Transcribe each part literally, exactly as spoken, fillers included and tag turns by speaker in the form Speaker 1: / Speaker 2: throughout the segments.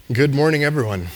Speaker 1: Good morning, everyone.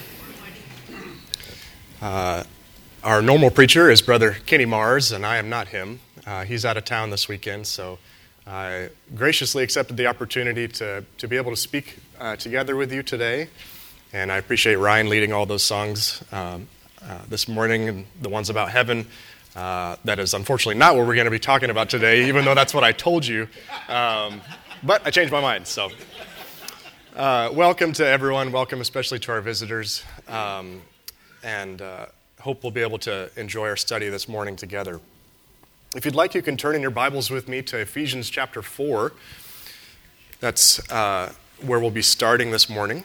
Speaker 1: Uh, our normal preacher is Brother Kenny Mars, and I am not him. Uh, he's out of town this weekend, so I graciously accepted the opportunity to, to be able to speak uh, together with you today. And I appreciate Ryan leading all those songs um, uh, this morning, and the ones about heaven. Uh, that is unfortunately not what we're going to be talking about today, even though that's what I told you. Um, but I changed my mind, so... Uh, welcome to everyone. Welcome especially to our visitors. Um, and uh, hope we'll be able to enjoy our study this morning together. If you'd like, you can turn in your Bibles with me to Ephesians chapter four. That's uh, where we'll be starting this morning.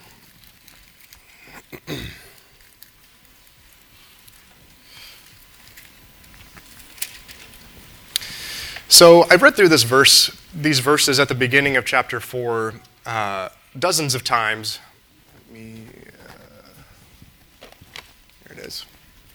Speaker 1: So I've read through this verse, these verses at the beginning of chapter four, uh, dozens of times. Let me, uh, there it is.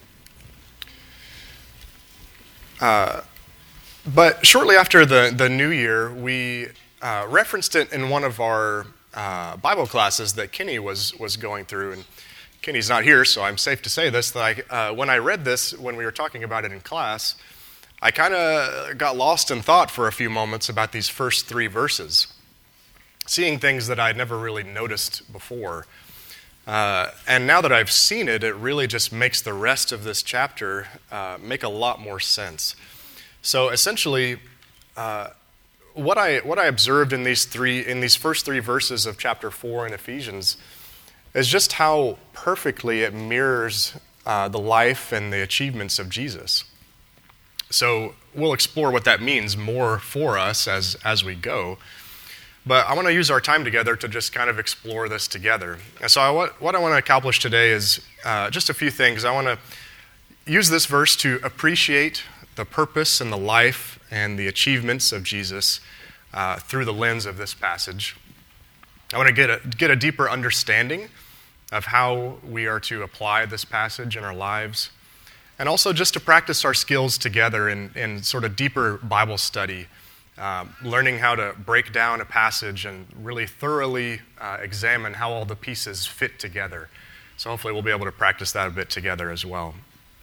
Speaker 1: Uh, but shortly after the, the new year, we uh, referenced it in one of our uh, Bible classes that Kenny was was going through. And Kenny's not here, so I'm safe to say this, that I, uh, when I read this, when we were talking about it in class, I kind of got lost in thought for a few moments about these first three verses, seeing things that I'd never really noticed before. Uh, and now that I've seen it, it really just makes the rest of this chapter uh, make a lot more sense. So essentially, uh, what I what I observed in these three in these first three verses of chapter four in Ephesians is just how perfectly it mirrors uh, the life and the achievements of Jesus. So we'll explore what that means more for us as as we go. But I want to use our time together to just kind of explore this together. And so I, what, what I want to accomplish today is uh, just a few things. I want to use this verse to appreciate the purpose and the life and the achievements of Jesus uh, through the lens of this passage. I want to get a, get a deeper understanding of how we are to apply this passage in our lives, and also just to practice our skills together in, in sort of deeper Bible study. Uh, learning how to break down a passage and really thoroughly uh, examine how all the pieces fit together. So hopefully we'll be able to practice that a bit together as well.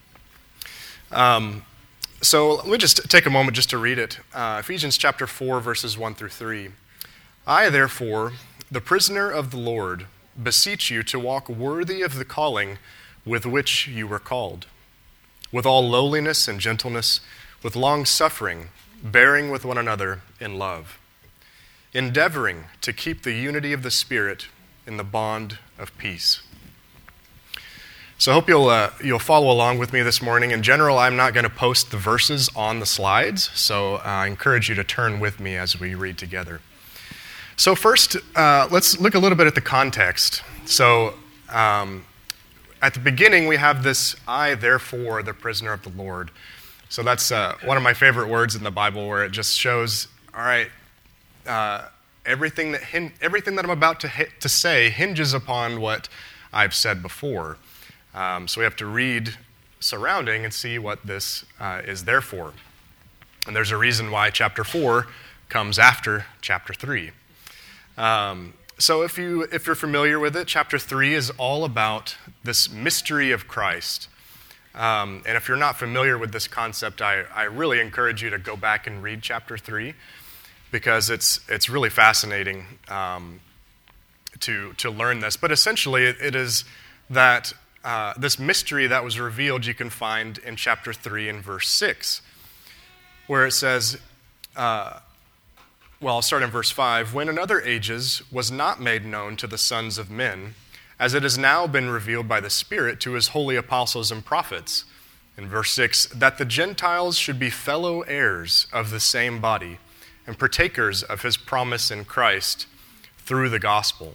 Speaker 1: Um, so let me just take a moment just to read it. Uh, Ephesians chapter four, verses one through three. I, therefore, the prisoner of the Lord, beseech you to walk worthy of the calling with which you were called, with all lowliness and gentleness, with long suffering, bearing with one another in love, endeavoring to keep the unity of the Spirit in the bond of peace. So I hope you'll uh, you'll follow along with me this morning. In general, I'm not going to post the verses on the slides, so uh, I encourage you to turn with me as we read together. So first, uh, let's look a little bit at the context. So um, at the beginning, we have this, I, therefore, the prisoner of the Lord. So that's uh, one of my favorite words in the Bible, where it just shows, all right, uh, everything that hin- everything that I'm about to hit, to say hinges upon what I've said before. Um, so we have to read surrounding and see what this uh, is there for. And there's a reason why chapter four comes after chapter three. Um, so if you if you're familiar with it, chapter three is all about this mystery of Christ. Um, and if you're not familiar with this concept, I, I really encourage you to go back and read chapter three, because it's it's really fascinating um, to to learn this. But essentially, it, it is that uh, this mystery that was revealed you can find in chapter three and verse six, where it says, uh, well, I'll start in verse five, when in other ages was not made known to the sons of men, as it has now been revealed by the Spirit to his holy apostles and prophets. In verse six, that the Gentiles should be fellow heirs of the same body and partakers of his promise in Christ through the gospel.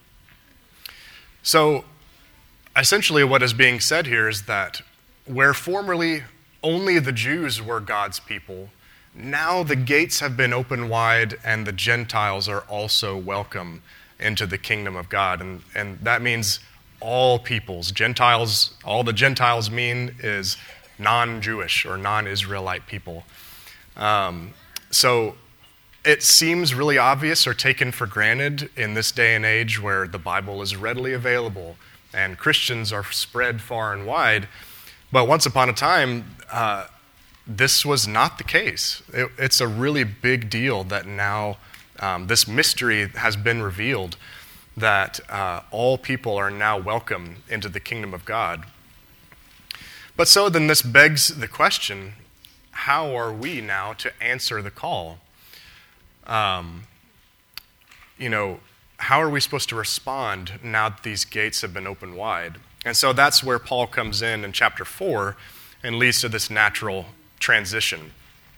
Speaker 1: So, essentially what is being said here is that where formerly only the Jews were God's people, now the gates have been opened wide and the Gentiles are also welcome into the kingdom of God. And, and that means all peoples. Gentiles, all the Gentiles mean is non-Jewish or non-Israelite people. Um, so it seems really obvious or taken for granted in this day and age where the Bible is readily available and Christians are spread far and wide. But once upon a time, uh, this was not the case. It, it's a really big deal that now um, this mystery has been revealed, that uh, all people are now welcome into the kingdom of God. But so then this begs the question, how are we now to answer the call? Um, you know, how are we supposed to respond now that these gates have been opened wide? And so that's where Paul comes in in chapter four and leads to this natural transition.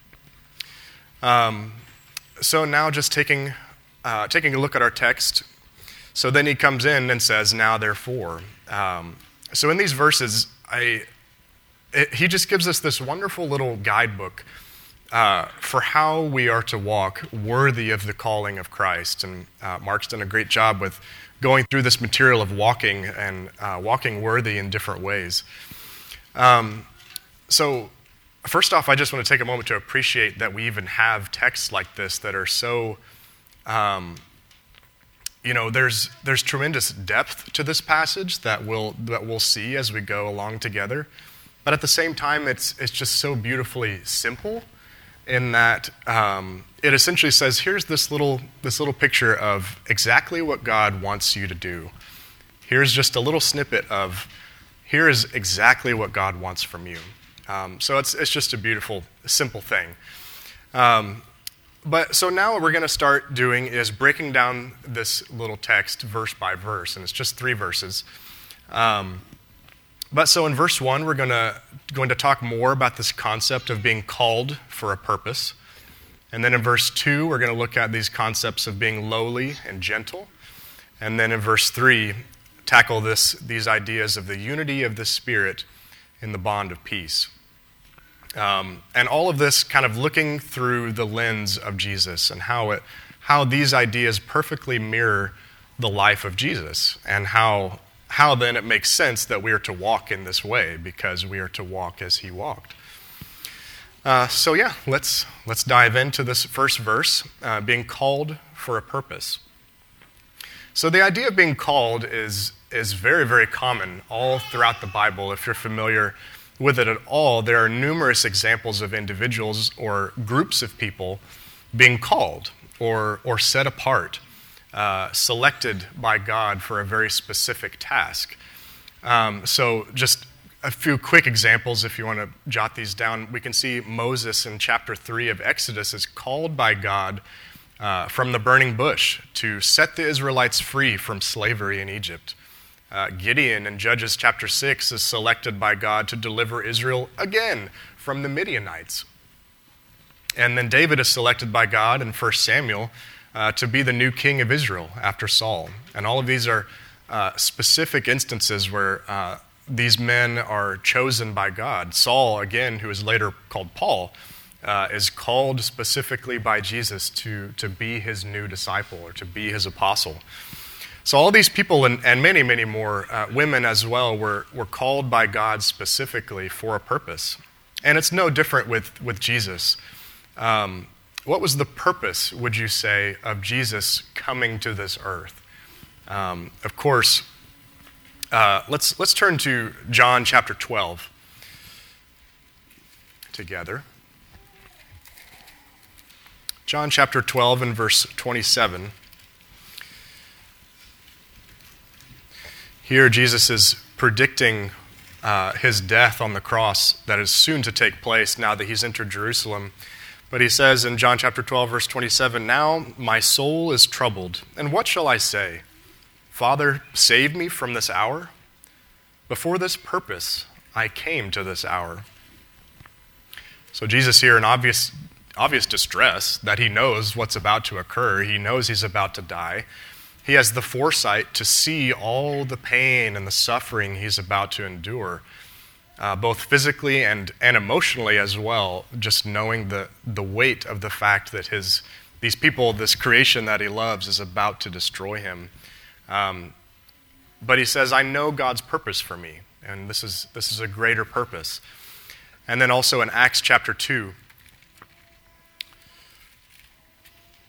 Speaker 1: Um, so now just taking, uh, taking a look at our text, so then he comes in and says, now therefore. Um, so in these verses, I, it, he just gives us this wonderful little guidebook uh, for how we are to walk worthy of the calling of Christ. And uh, Mark's done a great job with going through this material of walking and uh, walking worthy in different ways. Um, so first off, I just want to take a moment to appreciate that we even have texts like this that are so, um, you know, there's there's tremendous depth to this passage that we'll that we'll see as we go along together. But at the same time, it's it's just so beautifully simple in that um, it essentially says, here's this little this little picture of exactly what God wants you to do. Here's just a little snippet of, here is exactly what God wants from you. Um, so it's it's just a beautiful, simple thing. Um, but so now what we're going to start doing is breaking down this little text verse by verse, and it's just three verses. Um, but so in verse one, we're going to going to talk more about this concept of being called for a purpose. And then in verse two, we're going to look at these concepts of being lowly and gentle. And then in verse three, tackle this these ideas of the unity of the Spirit in the bond of peace. Um, and all of this kind of looking through the lens of Jesus and how it, how these ideas perfectly mirror the life of Jesus, and how how then it makes sense that we are to walk in this way because we are to walk as he walked. Uh, so yeah, let's let's dive into this first verse, uh, being called for a purpose. So the idea of being called is is very, very common all throughout the Bible. If you're familiar with it at all, there are numerous examples of individuals or groups of people being called or or set apart, uh, selected by God for a very specific task. Um, so just a few quick examples, if you want to jot these down. We can see Moses in chapter three of Exodus is called by God uh, from the burning bush to set the Israelites free from slavery in Egypt. Uh, Gideon in Judges chapter six is selected by God to deliver Israel again from the Midianites. And then David is selected by God in First Samuel uh, to be the new king of Israel after Saul. And all of these are uh, specific instances where uh, these men are chosen by God. Saul, again, who is later called Paul, uh, is called specifically by Jesus to, to be his new disciple or to be his apostle. So all these people and, and many, many more uh, women as well were, were called by God specifically for a purpose. And it's no different with, with Jesus. Um, what was the purpose, would you say, of Jesus coming to this earth? Um, of course, uh, let's, let's turn to John chapter twelve together. John chapter twelve and verse twenty-seven. Here, Jesus is predicting uh, his death on the cross that is soon to take place now that he's entered Jerusalem. But he says in John chapter twelve, verse twenty-seven, "Now my soul is troubled, and what shall I say? Father, save me from this hour? Before this purpose I came to this hour." So Jesus here in obvious, obvious distress that he knows what's about to occur. He knows he's about to die. He has the foresight to see all the pain and the suffering he's about to endure, uh, both physically and, and emotionally as well, just knowing the, the weight of the fact that his these people, this creation that he loves, is about to destroy him. Um, but he says, I know God's purpose for me, and this is this is a greater purpose. And then also in Acts chapter two,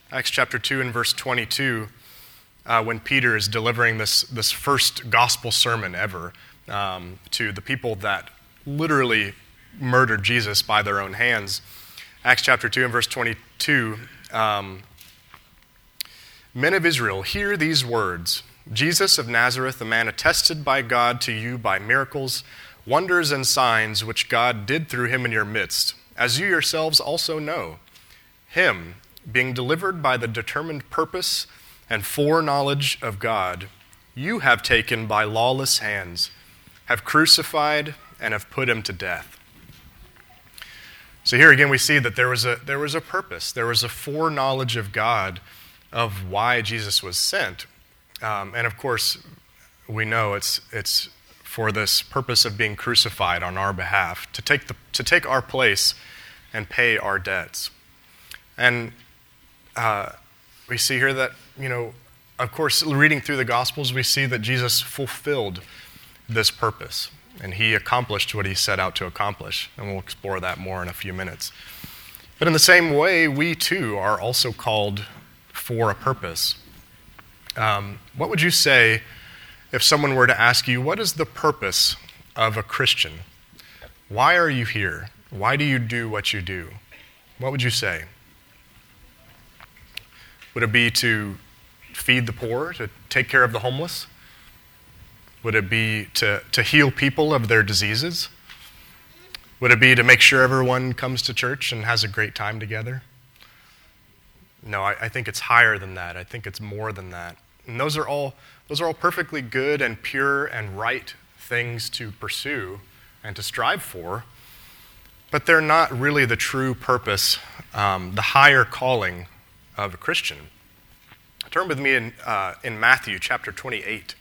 Speaker 1: Acts chapter two and verse twenty-two, uh, when Peter is delivering this, this first gospel sermon ever um, to the people that literally murdered Jesus by their own hands. Acts chapter two and verse twenty-two, um, Men of Israel, hear these words. Jesus of Nazareth, a man attested by God to you by miracles, wonders and signs which God did through him in your midst, as you yourselves also know. Him, being delivered by the determined purpose and foreknowledge of God, you have taken by lawless hands, have crucified, and have put him to death. So here again we see that there was a there was a purpose, there was a foreknowledge of God of why Jesus was sent. Um, and of course, we know it's it's for this purpose of being crucified on our behalf, to take the to take our place and pay our debts. And uh, we see here that, you know, of course, reading through the Gospels, we see that Jesus fulfilled this purpose, and he accomplished what he set out to accomplish. And we'll explore that more in a few minutes. But in the same way, we too are also called for a purpose. Um, what would you say if someone were to ask you, what is the purpose of a Christian? Why are you here? Why do you do what you do? What would you say? Would it be to feed the poor, to take care of the homeless? Would it be to, to heal people of their diseases? Would it be to make sure everyone comes to church and has a great time together? No, I, I think it's higher than that. I think it's more than that. And those are all those are all perfectly good and pure and right things to pursue and to strive for, but they're not really the true purpose, um, the higher calling of a Christian. Turn with me in uh, in Matthew chapter twenty-eight.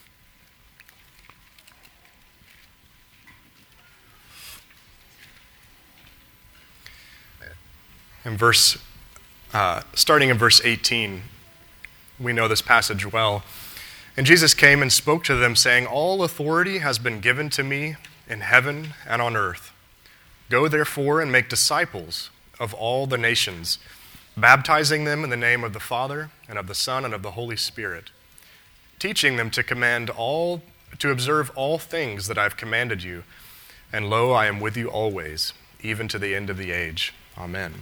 Speaker 1: In verse, uh, starting in verse eighteen, we know this passage well. And Jesus came and spoke to them, saying, all authority has been given to me in heaven and on earth. Go therefore and make disciples of all the nations, baptizing them in the name of the Father and of the Son and of the Holy Spirit, teaching them to command all, to observe all things that I have commanded you. And lo, I am with you always, even to the end of the age. Amen.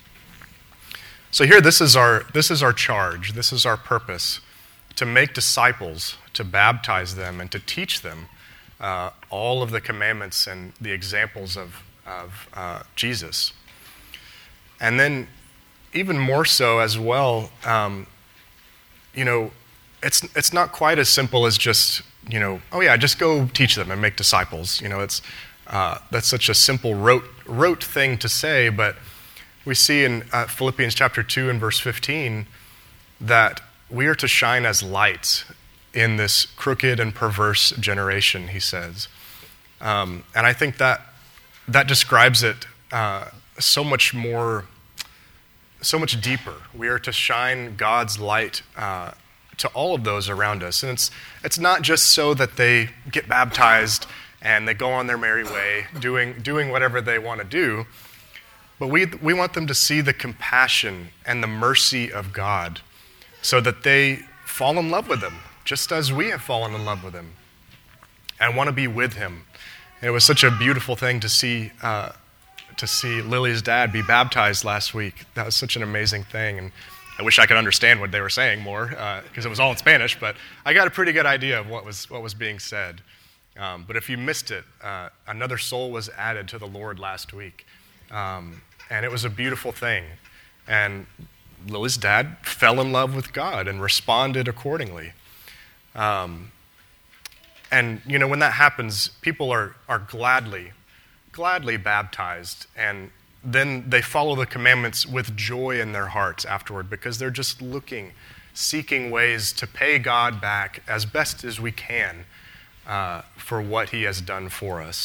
Speaker 1: So here, this is our this is our charge. This is our purpose: to make disciples, to baptize them, and to teach them uh, all of the commandments and the examples of of uh, Jesus. And then, even more so as well, um, you know, it's it's not quite as simple as just, you know, oh yeah, just go teach them and make disciples. You know, it's uh, that's such a simple rote rote thing to say, but we see in uh, Philippians chapter two and verse fifteen that we are to shine as lights in this crooked and perverse generation, he says. Um, and I think that that describes it uh, so much more, so much deeper. We are to shine God's light uh, to all of those around us. And it's it's not just so that they get baptized and they go on their merry way, doing doing whatever they want to do, but we we want them to see the compassion and the mercy of God, so that they fall in love with him, just as we have fallen in love with him, and want to be with him. And it was such a beautiful thing to see uh, to see Lily's dad be baptized last week. That was such an amazing thing, and I wish I could understand what they were saying more, because uh, it was all in Spanish, but I got a pretty good idea of what was what was being said. Um, but if you missed it, uh, another soul was added to the Lord last week, um, and it was a beautiful thing. And Lily's dad fell in love with God and responded accordingly. Um, and, you know, when that happens, people are, are gladly, gladly baptized, and then they follow the commandments with joy in their hearts afterward, because they're just looking, seeking ways to pay God back as best as we can uh, for what he has done for us.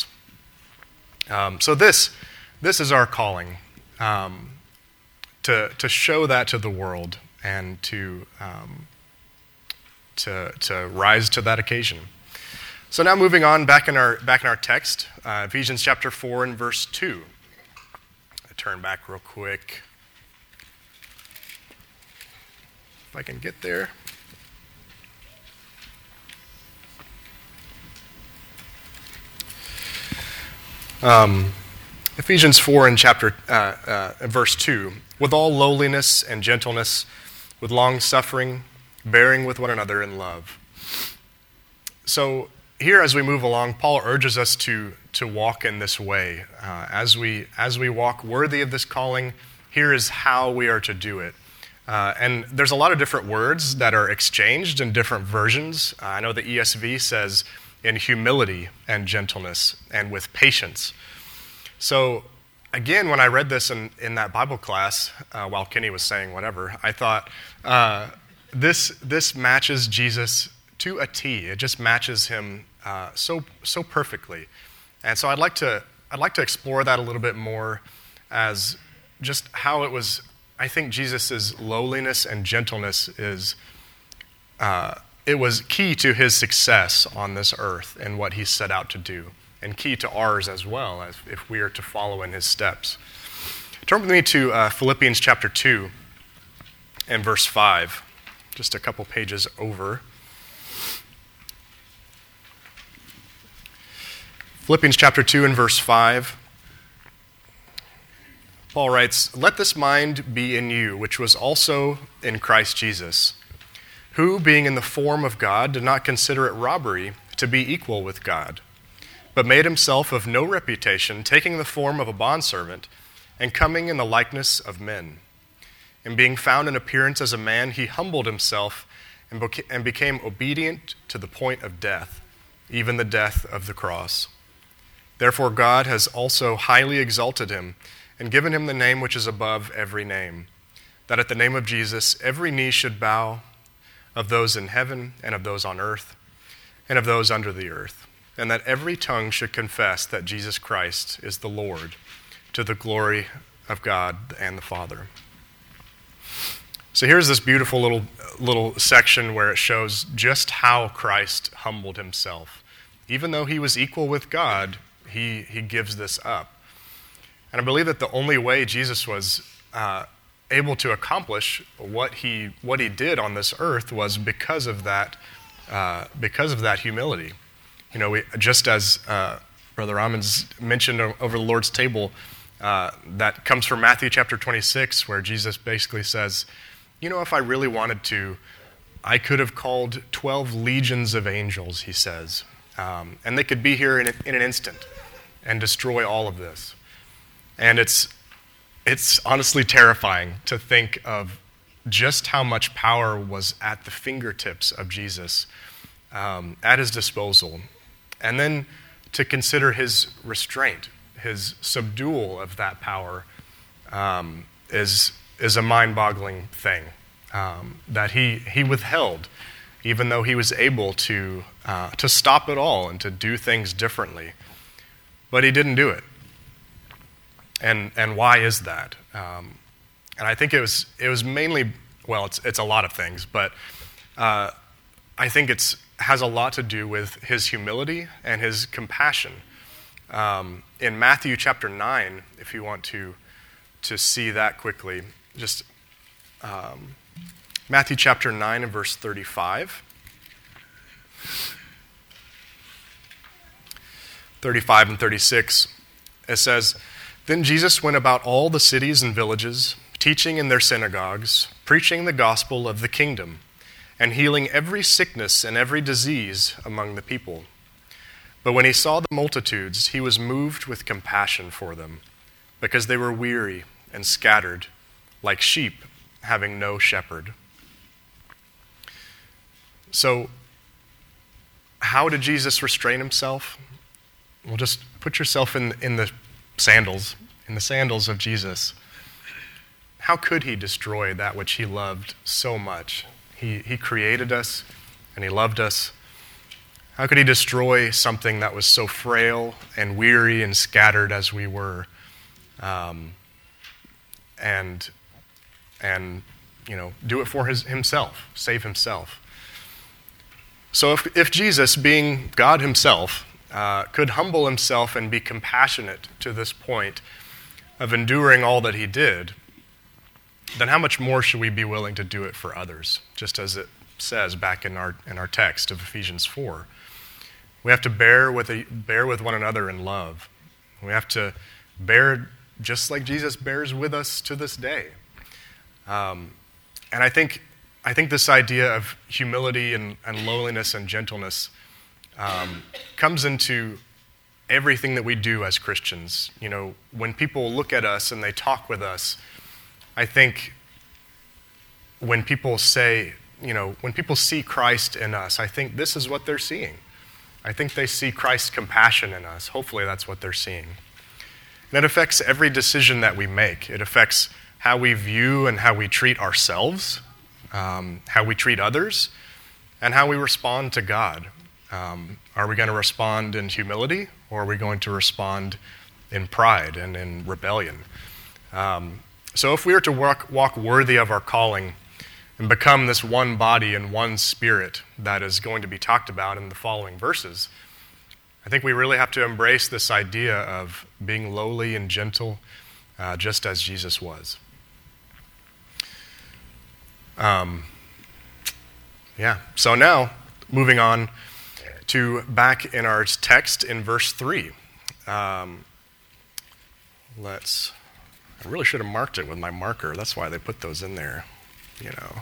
Speaker 1: Um, so this, this is our calling. Um, To, to show that to the world and to, um, to to rise to that occasion. So now moving on, back in our back in our text, uh, Ephesians chapter four and verse two. I turn back real quick. I can get there. Um, Ephesians four in chapter uh, uh, verse two, with all lowliness and gentleness, with long suffering, bearing with one another in love. So here, as we move along, Paul urges us to to walk in this way. Uh, as we as we walk worthy of this calling, here is how we are to do it. Uh, and there's a lot of different words that are exchanged in different versions. Uh, I know the E S V says in humility and gentleness and with patience. So again, when I read this in, in that Bible class, uh, while Kenny was saying whatever, I thought uh, this this matches Jesus to a T. It just matches him uh, so so perfectly. And so I'd like to I'd like to explore that a little bit more as just how it was. I think Jesus' lowliness and gentleness is uh, it was key to his success on this earth and what he set out to do, and key to ours as well, as if we are to follow in his steps. Turn with me to uh, Philippians chapter two and verse five, just a couple pages over. Philippians chapter two and verse five. Paul writes, "Let this mind be in you, which was also in Christ Jesus, who, being in the form of God, did not consider it robbery to be equal with God, but made himself of no reputation, taking the form of a bondservant, and coming in the likeness of men. And being found in appearance as a man, he humbled himself and, beca- and became obedient to the point of death, even the death of the cross. Therefore God has also highly exalted him, and given him the name which is above every name, that at the name of Jesus every knee should bow, of those in heaven and of those on earth and of those under the earth, and that every tongue should confess that Jesus Christ is the Lord, to the glory of God and the Father." So here's this beautiful little little section where it shows just how Christ humbled himself. Even though he was equal with God, he, he gives this up. And I believe that the only way Jesus was uh, able to accomplish what he what he did on this earth was because of that uh, because of that humility. You know, we, just as uh, Brother Ramon's mentioned over the Lord's table, uh, that comes from Matthew chapter twenty-six, where Jesus basically says, "You know, if I really wanted to, I could have called twelve legions of angels," he says, um, and they could be here in, in an instant and destroy all of this. And it's It's honestly terrifying to think of just how much power was at the fingertips of Jesus, um, at his disposal. And then to consider his restraint, his subdual of that power, um, is is a mind-boggling thing um, that he he withheld, even though he was able to uh, to stop it all and to do things differently. But he didn't do it. And and why is that? Um, and I think it was it was mainly, well, it's it's a lot of things, but uh, I think it's has a lot to do with his humility and his compassion. Um, in Matthew chapter nine, if you want to to see that quickly, just um, Matthew chapter nine and verse thirty-five. thirty-five and thirty-six, it says, "Then Jesus went about all the cities and villages, teaching in their synagogues, preaching the gospel of the kingdom, and healing every sickness and every disease among the people. But when he saw the multitudes, he was moved with compassion for them, because they were weary and scattered, like sheep having no shepherd." So, how did Jesus restrain himself? Well, just put yourself in, in the sandals, in the sandals of Jesus. How could he destroy that which he loved so much? He he created us and he loved us. How could he destroy something that was so frail and weary and scattered as we were, um, and and you know do it for his himself, save himself? So if if Jesus, being God himself, Uh, could humble himself and be compassionate to this point of enduring all that he did, then how much more should we be willing to do it for others? Just as it says back in our in our text of Ephesians four. We have to bear with a, bear with one another in love. We have to bear just like Jesus bears with us to this day. Um, and I think I think this idea of humility and, and lowliness and gentleness um, comes into everything that we do as Christians. You know, when people look at us and they talk with us, I think when people say, you know, when people see Christ in us, I think this is what they're seeing. I think they see Christ's compassion in us. Hopefully that's what they're seeing. And it affects every decision that we make. It affects how we view and how we treat ourselves, um, how we treat others, and how we respond to God. Um, are we going to respond in humility, or are we going to respond in pride and in rebellion? Um, so if we are to walk, walk worthy of our calling and become this one body and one spirit that is going to be talked about in the following verses, I think we really have to embrace this idea of being lowly and gentle, uh, just as Jesus was. Um, yeah, so now, moving on to back in our text in verse three. Um, let's, I really should have marked it with my marker. That's why they put those in there, you know.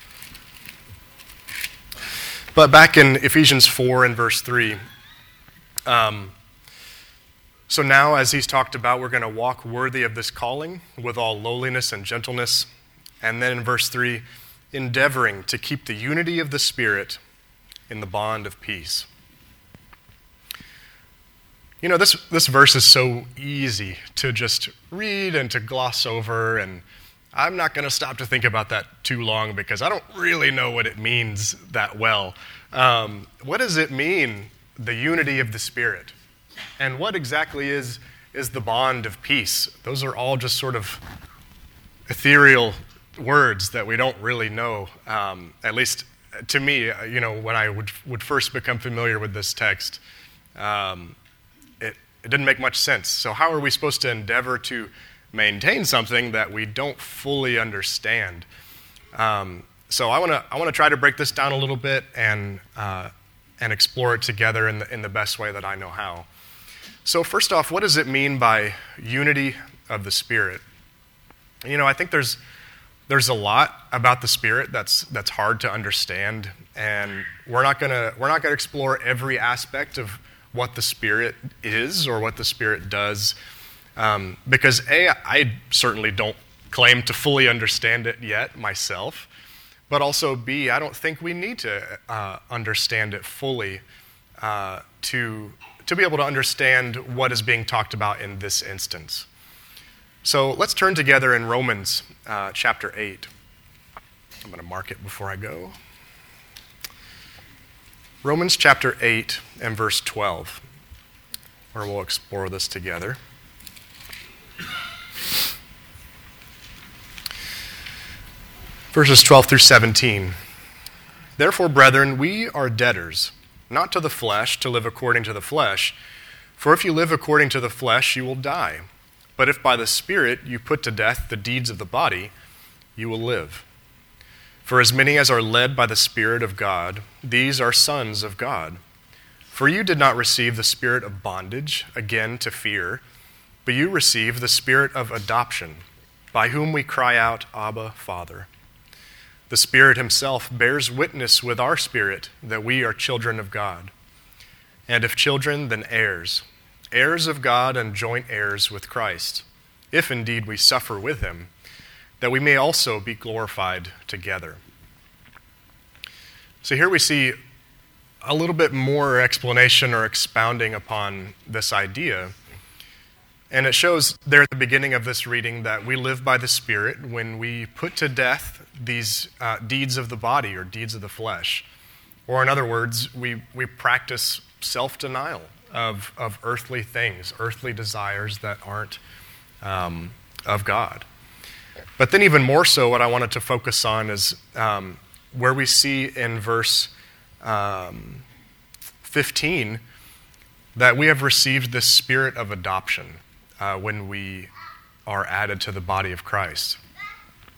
Speaker 1: But back in Ephesians four and verse three, um, so now as he's talked about, we're going to walk worthy of this calling with all lowliness and gentleness. And then in verse three, endeavoring to keep the unity of the Spirit in the bond of peace. You know, this, this verse is so easy to just read and to gloss over, and I'm not going to stop to think about that too long because I don't really know what it means that well. Um, what does it mean, the unity of the Spirit? And what exactly is, is the bond of peace? Those are all just sort of ethereal words that we don't really know, um, at least to me, you know, when I would, would first become familiar with this text, um, it, it didn't make much sense. So how are we supposed to endeavor to maintain something that we don't fully understand? Um, so I want to I want to try to break this down a little bit and uh, and explore it together in the, in the best way that I know how. So first off, what does it mean by unity of the Spirit? You know, I think there's there's a lot about the Spirit that's that's hard to understand, and we're not gonna we're not gonna explore every aspect of what the Spirit is or what the Spirit does. Um, because A, I certainly don't claim to fully understand it yet myself, but also B, I don't think we need to uh, understand it fully uh, to, to be able to understand what is being talked about in this instance. So let's turn together in Romans uh, chapter eight. I'm going to mark it before I go. Romans chapter eight and verse twelve, where we'll explore this together. Verses twelve through seventeen. Therefore, brethren, we are debtors, not to the flesh, to live according to the flesh. For if you live according to the flesh, you will die. But if by the Spirit you put to death the deeds of the body, you will live. For as many as are led by the Spirit of God, these are sons of God. For you did not receive the spirit of bondage, again to fear, but you received the Spirit of adoption, by whom we cry out, Abba, Father. The Spirit himself bears witness with our spirit that we are children of God. And if children, then heirs, heirs of God and joint heirs with Christ, if indeed we suffer with him, that we may also be glorified together. So here we see a little bit more explanation or expounding upon this idea. And it shows there at the beginning of this reading that we live by the Spirit when we put to death these uh, deeds of the body or deeds of the flesh. Or in other words, we, we practice self-denial of, of earthly things, earthly desires that aren't um, of God. But then even more so, what I wanted to focus on is um, where we see in verse um, fifteen that we have received this spirit of adoption uh, when we are added to the body of Christ.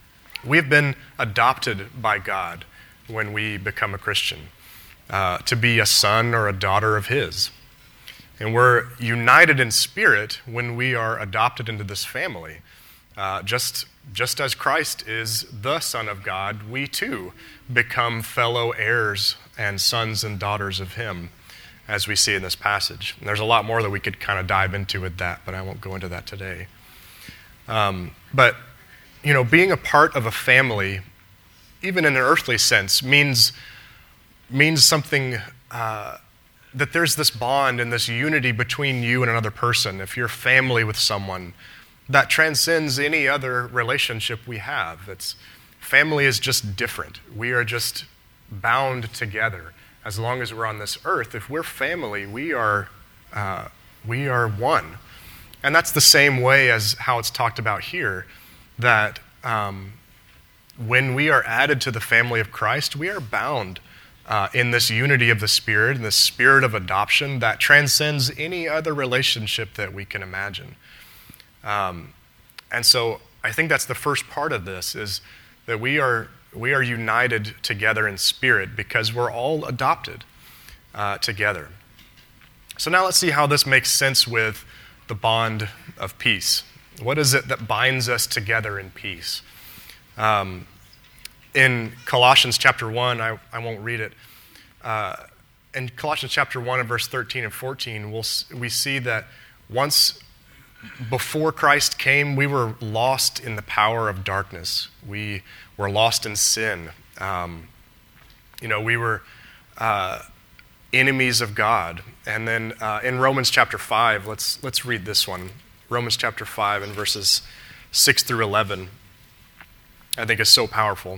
Speaker 1: We've been adopted by God when we become a Christian, uh, to be a son or a daughter of His. And we're united in spirit when we are adopted into this family. Uh, just, just as Christ is the Son of God, we too become fellow heirs and sons and daughters of Him, as we see in this passage. And there's a lot more that we could kind of dive into with that, but I won't go into that today. Um, but, you know, being a part of a family, even in an earthly sense, means, means something... Uh, that there's this bond and this unity between you and another person. If you're family with someone, that transcends any other relationship we have. It's, family is just different. We are just bound together. As long as we're on this earth, if we're family, we are, uh, we are one. And that's the same way as how it's talked about here, that um, when we are added to the family of Christ, we are bound Uh, in this unity of the Spirit, in this spirit of adoption that transcends any other relationship that we can imagine. Um, and so I think that's the first part of this, is that we are we are united together in spirit because we're all adopted uh, together. So now let's see how this makes sense with the bond of peace. What is it that binds us together in peace? Um, In Colossians chapter one, I, I won't read it. Uh, in Colossians chapter one and verse thirteen and fourteen, we'll, we see that once before Christ came, we were lost in the power of darkness. We were lost in sin. Um, you know, we were uh, enemies of God. And then uh, in Romans chapter five, let's let's read this one. Romans chapter five and verses six through eleven, I think is so powerful.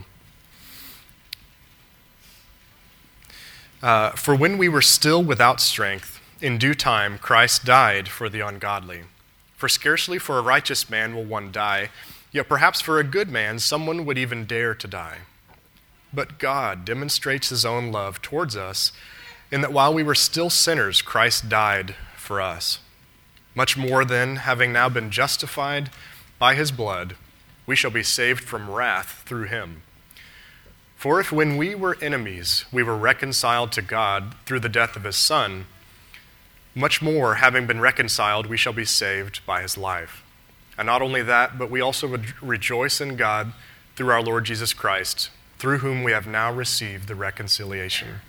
Speaker 1: Uh, For when we were still without strength, in due time Christ died for the ungodly. For scarcely for a righteous man will one die, yet perhaps for a good man someone would even dare to die. But God demonstrates His own love towards us in that while we were still sinners, Christ died for us. Much more then, having now been justified by His blood, we shall be saved from wrath through Him. For if when we were enemies, we were reconciled to God through the death of His Son, much more, having been reconciled, we shall be saved by His life. And not only that, but we also would rejoice in God through our Lord Jesus Christ, through whom we have now received the reconciliation.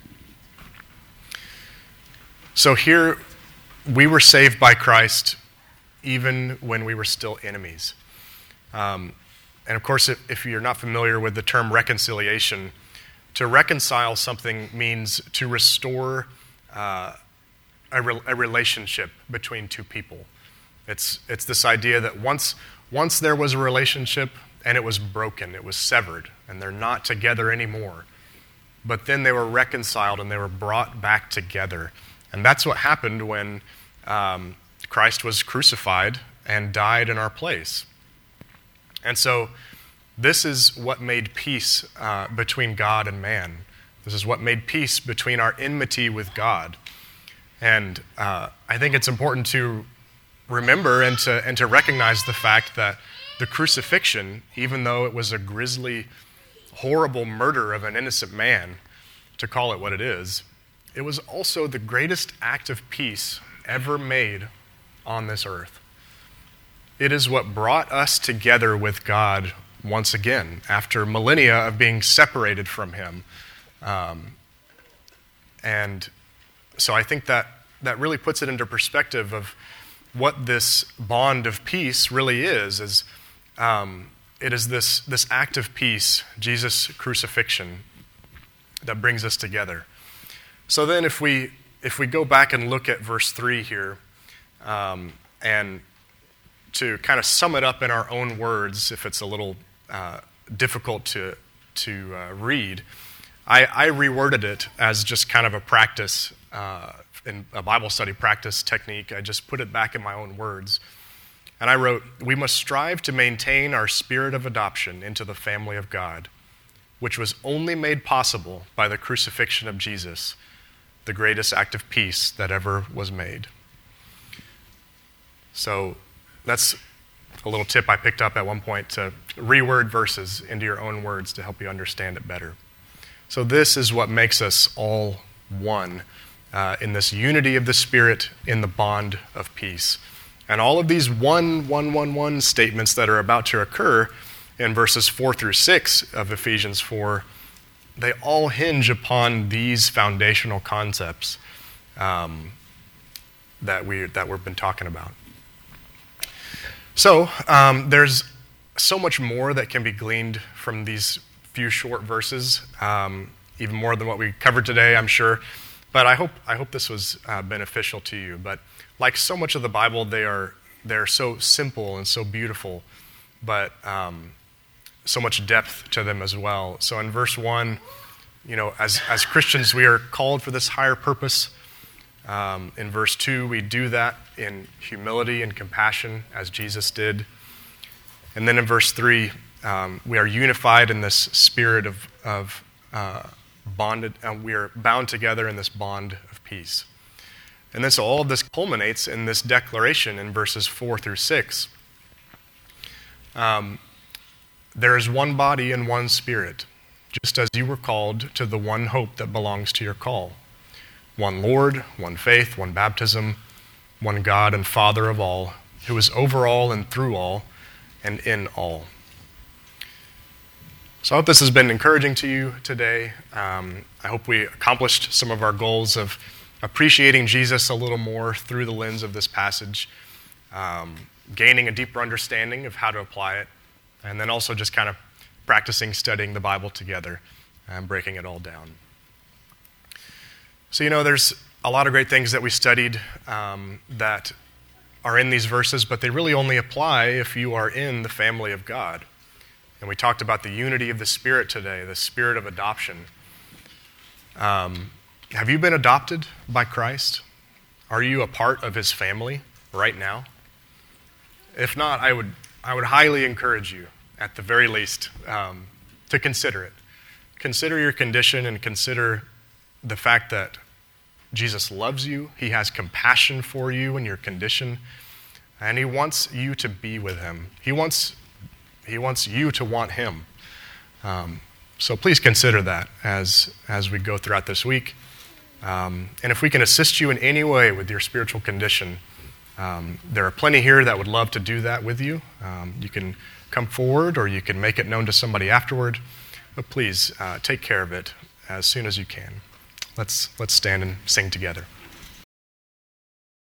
Speaker 1: So here, we were saved by Christ even when we were still enemies. Um, And of course, if, if you're not familiar with the term reconciliation, to reconcile something means to restore uh, a, re- a relationship between two people. It's it's this idea that once once there was a relationship and it was broken, it was severed, and they're not together anymore. But then they were reconciled and they were brought back together. And that's what happened when um, Christ was crucified and died in our place. And so this is what made peace uh, between God and man. This is what made peace between our enmity with God. And uh, I think it's important to remember and to, and to recognize the fact that the crucifixion, even though it was a grisly, horrible murder of an innocent man, to call it what it is, it was also the greatest act of peace ever made on this earth. It is what brought us together with God once again, after millennia of being separated from Him. Um, and so I think that that really puts it into perspective of what this bond of peace really is. is um, it is this, this act of peace, Jesus' crucifixion, that brings us together. So then if we, if we go back and look at verse three here, um, and to kind of sum it up in our own words, if it's a little uh, difficult to to uh, read, I, I reworded it as just kind of a practice, uh, in a Bible study practice technique. I just put it back in my own words. And I wrote, "We must strive to maintain our spirit of adoption into the family of God, which was only made possible by the crucifixion of Jesus, the greatest act of peace that ever was made." So that's a little tip I picked up at one point to reword verses into your own words to help you understand it better. So this is what makes us all one uh, in this unity of the Spirit in the bond of peace. And all of these one, one, one, one statements that are about to occur in verses four through six of Ephesians four, they all hinge upon these foundational concepts um, that, we, that we've been talking about. So um, there's so much more that can be gleaned from these few short verses, um, even more than what we covered today, I'm sure. But I hope I hope this was uh, beneficial to you. But like so much of the Bible, they are they're so simple and so beautiful, but um, so much depth to them as well. So in verse one, you know, as as Christians, we are called for this higher purpose. Um, in verse two, we do that in humility and compassion, as Jesus did. And then in verse three, um, we are unified in this spirit of of uh, bonded, and we are bound together in this bond of peace. And then so all of this culminates in this declaration in verses four through six. Um, there is one body and one spirit, just as you were called to the one hope that belongs to your call. One Lord, one faith, one baptism, one God and Father of all, who is over all and through all and in all. So I hope this has been encouraging to you today. Um, I hope we accomplished some of our goals of appreciating Jesus a little more through the lens of this passage, um, gaining a deeper understanding of how to apply it, and then also just kind of practicing studying the Bible together and breaking it all down. So, you know, there's a lot of great things that we studied um, that are in these verses, but they really only apply if you are in the family of God. And we talked about the unity of the Spirit today, the spirit of adoption. Um, have you been adopted by Christ? Are you a part of his family right now? If not, I would I would highly encourage you, at the very least, um, to consider it. Consider your condition and consider the fact that Jesus loves you. He has compassion for you and your condition, and he wants you to be with him. He wants He wants you to want him. Um, so please consider that as, as we go throughout this week. Um, and if we can assist you in any way with your spiritual condition, um, there are plenty here that would love to do that with you. Um, you can come forward or you can make it known to somebody afterward. But please uh, take care of it as soon as you can. Let's, let's stand and sing together.